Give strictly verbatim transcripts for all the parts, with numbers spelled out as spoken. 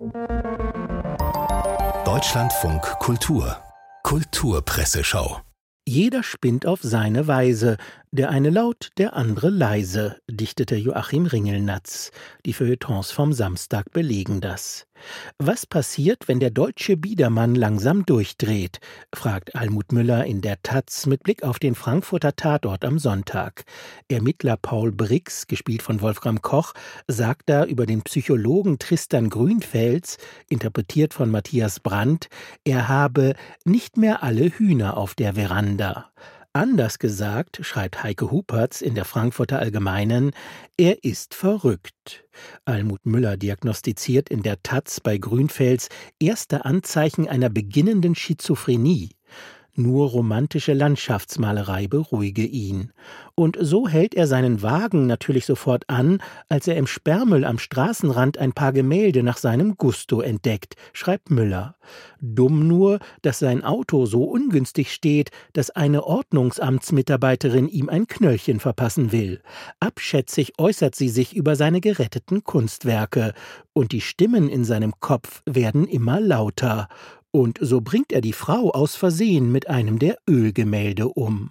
Deutschlandfunk Kultur Kulturpresseschau. Jeder spinnt auf seine Weise, der eine laut, der andere leise, dichtete Joachim Ringelnatz. Die Feuilletons vom Samstag belegen das. Was passiert, wenn der deutsche Biedermann langsam durchdreht, fragt Almut Müller in der Taz mit Blick auf den Frankfurter Tatort am Sonntag. Ermittler Paul Brix, gespielt von Wolfram Koch, sagt da über den Psychologen Tristan Grünfels, interpretiert von Matthias Brandt, er habe nicht mehr alle Hühner auf der Veranda. Anders gesagt, schreibt Heike Hupertz in der Frankfurter Allgemeinen, er ist verrückt. Almut Müller diagnostiziert in der Taz bei Grünfels erste Anzeichen einer beginnenden Schizophrenie. Nur romantische Landschaftsmalerei beruhige ihn. Und so hält er seinen Wagen natürlich sofort an, als er im Sperrmüll am Straßenrand ein paar Gemälde nach seinem Gusto entdeckt, schreibt Müller. Dumm nur, dass sein Auto so ungünstig steht, dass eine Ordnungsamtsmitarbeiterin ihm ein Knöllchen verpassen will. Abschätzig äußert sie sich über seine geretteten Kunstwerke. Und die Stimmen in seinem Kopf werden immer lauter. Und so bringt er die Frau aus Versehen mit einem der Ölgemälde um.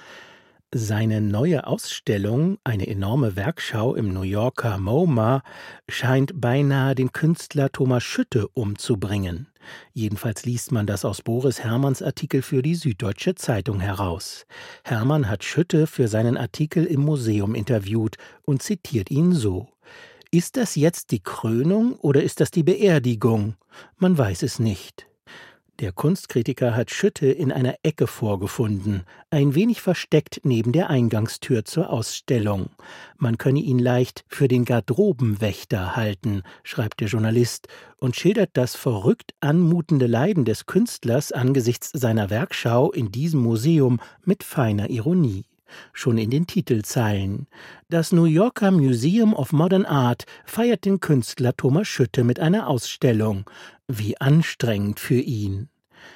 Seine neue Ausstellung, eine enorme Werkschau im New Yorker MoMA, scheint beinahe den Künstler Thomas Schütte umzubringen. Jedenfalls liest man das aus Boris Herrmanns Artikel für die Süddeutsche Zeitung heraus. Herrmann hat Schütte für seinen Artikel im Museum interviewt und zitiert ihn so: Ist das jetzt die Krönung oder ist das die Beerdigung? Man weiß es nicht. Der Kunstkritiker hat Schütte in einer Ecke vorgefunden, ein wenig versteckt neben der Eingangstür zur Ausstellung. Man könne ihn leicht für den Garderobenwächter halten, schreibt der Journalist und schildert das verrückt anmutende Leiden des Künstlers angesichts seiner Werkschau in diesem Museum mit feiner Ironie. Schon in den Titelzeilen. Das New Yorker Museum of Modern Art feiert den Künstler Thomas Schütte mit einer Ausstellung. Wie anstrengend für ihn.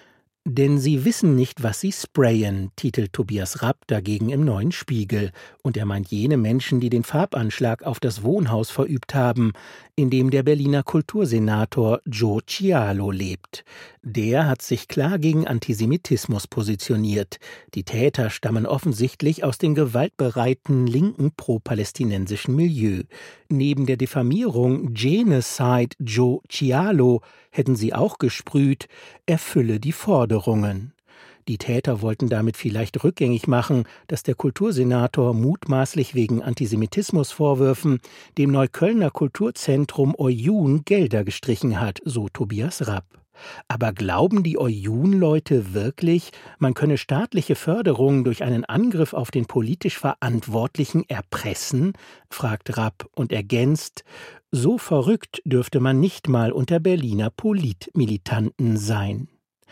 Denn sie wissen nicht, was sie sprayen, titelt Tobias Rapp dagegen im Neuen Spiegel. Und er meint jene Menschen, die den Farbanschlag auf das Wohnhaus verübt haben, in dem der Berliner Kultursenator Joe Cialo lebt. Der hat sich klar gegen Antisemitismus positioniert. Die Täter stammen offensichtlich aus dem gewaltbereiten linken pro-palästinensischen Milieu. Neben der Diffamierung Genocide Joe Cialo hätten sie auch gesprüht, erfülle die Forderungen. Die Täter wollten damit vielleicht rückgängig machen, dass der Kultursenator mutmaßlich wegen Antisemitismusvorwürfen dem Neuköllner Kulturzentrum Oyun Gelder gestrichen hat, so Tobias Rapp. Aber glauben die Oyun-Leute wirklich, man könne staatliche Förderung durch einen Angriff auf den politisch Verantwortlichen erpressen? Fragt Rapp und ergänzt, so verrückt dürfte man nicht mal unter Berliner Politmilitanten sein.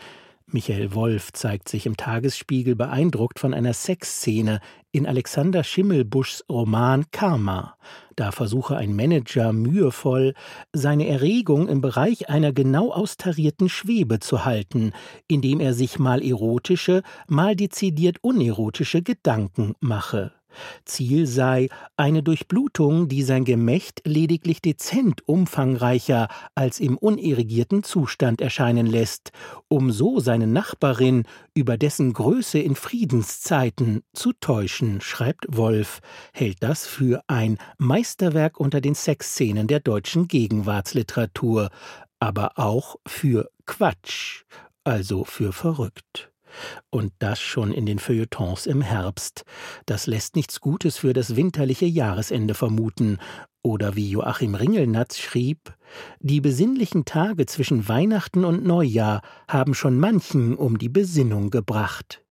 Michael Wolf zeigt sich im Tagesspiegel beeindruckt von einer Sexszene in Alexander Schimmelbuschs Roman Karma. Da versuche ein Manager mühevoll, seine Erregung im Bereich einer genau austarierten Schwebe zu halten, indem er sich mal erotische, mal dezidiert unerotische Gedanken mache. Ziel sei eine Durchblutung, die sein Gemächt lediglich dezent umfangreicher als im unerigierten Zustand erscheinen lässt, um so seine Nachbarin über dessen Größe in Friedenszeiten zu täuschen, schreibt Wolf, hält das für ein Meisterwerk unter den Sexszenen der deutschen Gegenwartsliteratur, aber auch für Quatsch, also für verrückt. Und das schon in den Feuilletons im Herbst. Das lässt nichts Gutes für das winterliche Jahresende vermuten. Oder wie Joachim Ringelnatz schrieb, die besinnlichen Tage zwischen Weihnachten und Neujahr haben schon manchen um die Besinnung gebracht.